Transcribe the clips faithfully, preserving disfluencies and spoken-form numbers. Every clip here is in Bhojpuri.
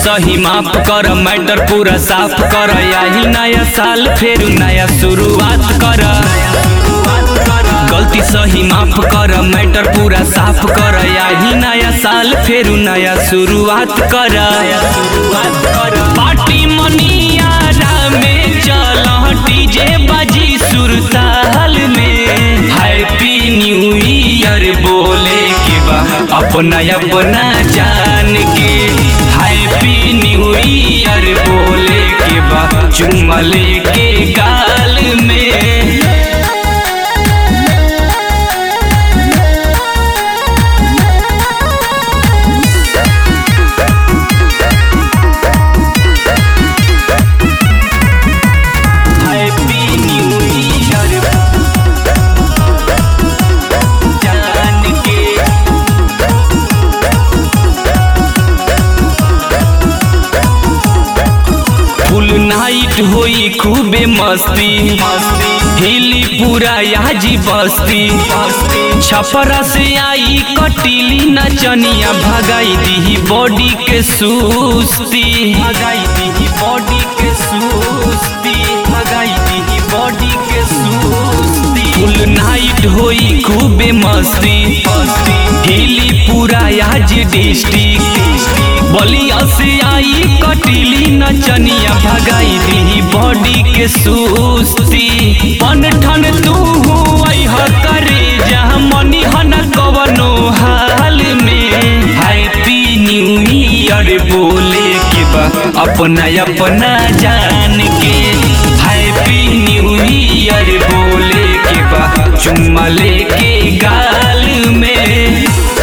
सही माफ कर, मैटर पूरा साफ कर। यही नया साल फिर नया शुरुआत कर। गलती सही माफ कर, मैटर पूरा साफ कर। यही नया साल फिर नया शुरुआत कर। पार्टी मनियारा में चल डीजे बाजी सुरताल में। हैप्पी न्यू ईयर बोले के बा अपना अपना जान के। हैप्पी न्यू ईयर बोले के बा चुम्मा लेके गाल में। नाइट होई खूबे मस्ती, हिली पूरा याजी बस्ती। छपरा से आई कटीली नचनिया, भगाई दी बॉडी के सुस्ती। भगाई दी बॉडी के सुस्ती, भगाई दी बॉडी के सुस्ती। फुल नाइट होई खूबे मस्ती, हिली पूरा याजी डिस्ट्रिक्ट। बलिया से आई कटीली नचनिया, भगाई दी बॉडी के सुस्ती। पन ठन तू हुआ करे जहाँ मनी हन कवनो हाल में। हैप्पी न्यू ईयर बोले के बा अपना अपना जान के। हैप्पी न्यू ईयर बोले के बा चुम्मा लेके गाल में।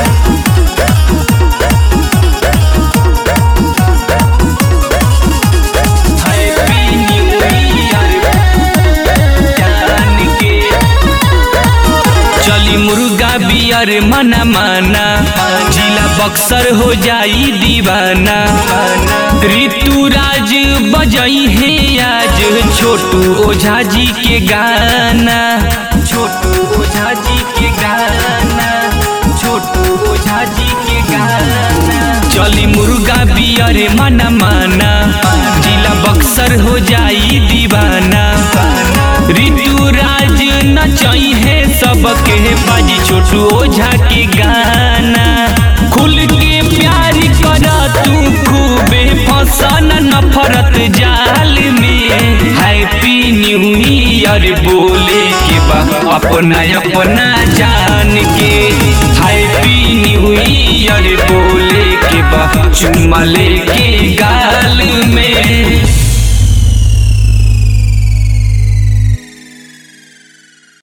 मुर्गा बियर मना माना, जिला बक्सर हो जाई दीवाना। ऋतुराज बजाई है आज छोटू ओझा जी के गाना। छोटू ओझा जी के गाना, छोटू ओझा जी के गाना। चली मुर्गा बियर मना माना, जिला बक्सर हो जाई दीवाना। ऋतुराज नचाई है सबके बाजी छोटू ओझा के गाना। खुल के प्यार करा तू खूबे फंसन नफरत जाल में। हैप्पी न्यू ईयर बोले के बा अपना अपना जान के। हैप्पी न्यू ईयर बोले के बा चुम्मा लेके गाल में।